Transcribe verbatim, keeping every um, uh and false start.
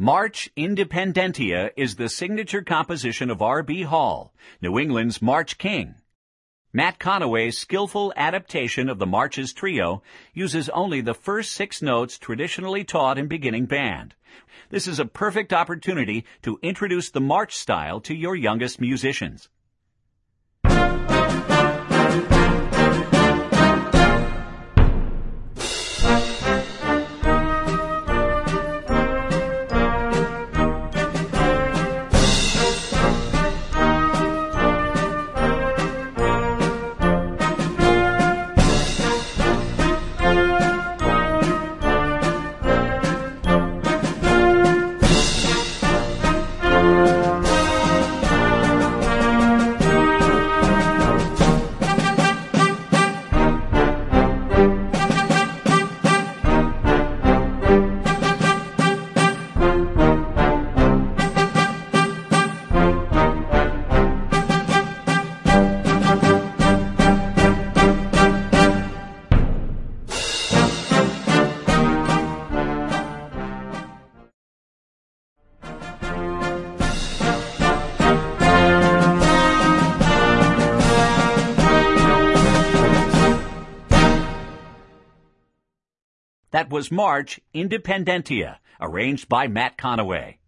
March Independentia is the signature composition of R B Hall, New England's March King. Matt Conaway's skillful adaptation of the Marches Trio uses only the first six notes traditionally taught in beginning band. This is a perfect opportunity to introduce the march style to your youngest musicians. That was March Independentia, arranged by Matt Conaway.